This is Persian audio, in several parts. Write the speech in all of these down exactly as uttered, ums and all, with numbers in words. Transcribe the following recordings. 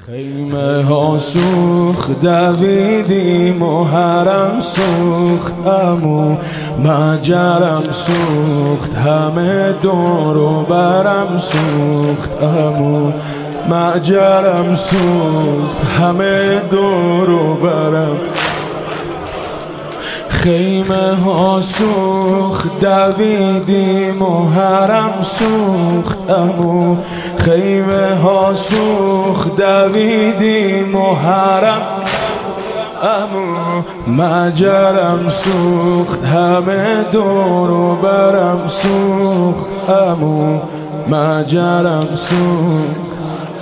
خیمه ها سوخت دویدیم و حرم سوخت امو مجرم سوخت همه دور و برم سوخت امو مجرم سوخت همه دور و برم. خیمه ها سوخت دویدیم و حرم سوخت امو خیمه ها سوخت دویدیم و حرم امو مجرم سوخت همه دور و برم سوخت امو مجرم سوخت.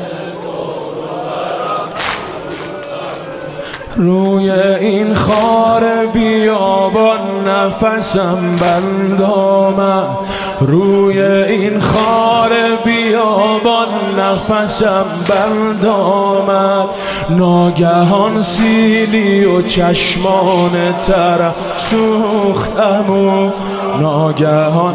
روی این خار بیابان نفسم بند آمد روی این خار بیابان نفسم بند آمد. ناگهان سیلی و چشمان طرف سوخت امو ناگهان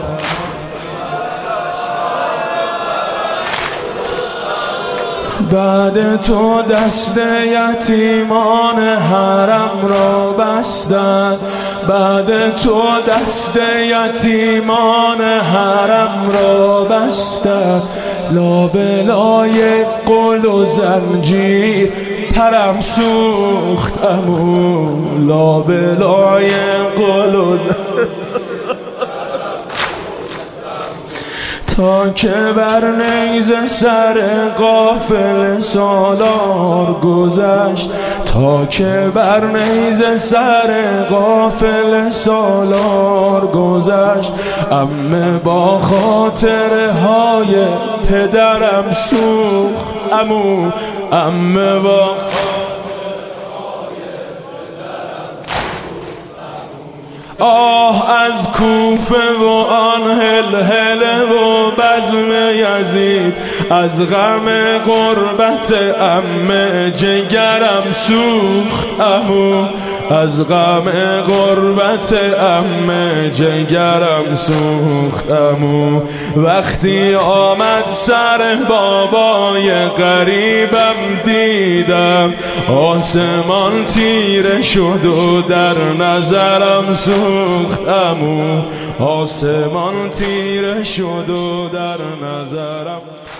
بعد تو دست یتیمان حرم را بستند بعد تو دست یتیمان حرم را بستند. لابلای قل و زنجیر پرم سوخت امو لابلای قل و زنجیر تا که بر نیزه سر غافل سالار گذشت تا که بر نیزه سر غافل سالار گذشت. عمه با خاطره های پدرم سوخت امو عمه با آه از کوفه و آن هلهله و بزم یزید از غم غربت عمه جگرم سوخت امو از غم غربت عمه جگرم سوخت امو. وقتی آمد سر بابای غریبم دیدم آسمان تیره شد و در نظرم سوخت امو آسمان تیره شد و در نظرم